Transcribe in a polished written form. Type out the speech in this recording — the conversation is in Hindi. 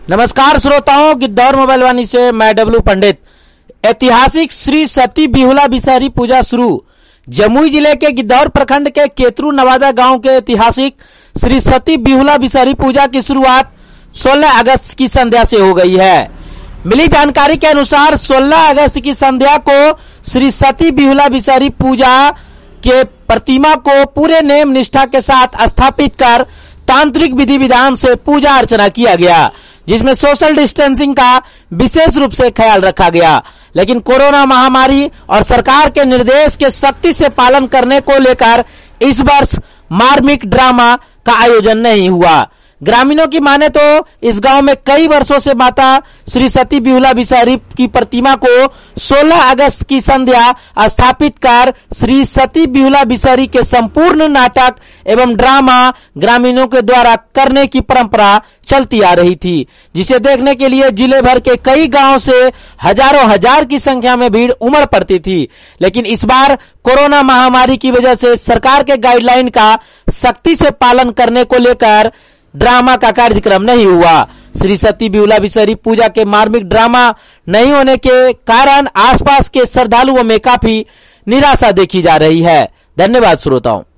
नमस्कार श्रोताओं, गिद्धौर मोबाइल वाणी से मैं डब्लू पंडित। ऐतिहासिक श्री सती बिहुला बिसारी पूजा शुरू। जमुई जिले के गिद्धौर प्रखंड के केतरू नवादा गांव के ऐतिहासिक श्री सती बिहुला बिसारी पूजा की शुरुआत 16 अगस्त की संध्या से हो गई है। मिली जानकारी के अनुसार 16 अगस्त की संध्या को श्री सती बिहुला बिसारी पूजा के प्रतिमा को पूरे नेम निष्ठा के साथ स्थापित कर तांत्रिक विधि विधान से पूजा अर्चना किया गया, जिसमें सोशल डिस्टेंसिंग का विशेष रूप से ख्याल रखा गया। लेकिन कोरोना महामारी और सरकार के निर्देश के सख्ती से पालन करने को लेकर इस वर्ष मार्मिक ड्रामा का आयोजन नहीं हुआ। ग्रामीणों की माने तो इस गांव में कई वर्षों से माता श्री सती बिहुला बिसारी की प्रतिमा को 16 अगस्त की संध्या स्थापित कर श्री सती बिहुला बिसारी के संपूर्ण नाटक एवं ड्रामा ग्रामीणों के द्वारा करने की परंपरा चलती आ रही थी, जिसे देखने के लिए जिले भर के कई गांवों से हजारों हजार की संख्या में भीड़ उमड़ पड़ती थी। लेकिन इस बार कोरोना महामारी की वजह से सरकार के गाइडलाइन का सख्ती से पालन करने को लेकर ड्रामा का कार्यक्रम नहीं हुआ। श्री सती बिहुला बिसारी पूजा के मार्मिक ड्रामा नहीं होने के कारण आसपास के श्रद्धालुओं में काफी निराशा देखी जा रही है। धन्यवाद श्रोताओं।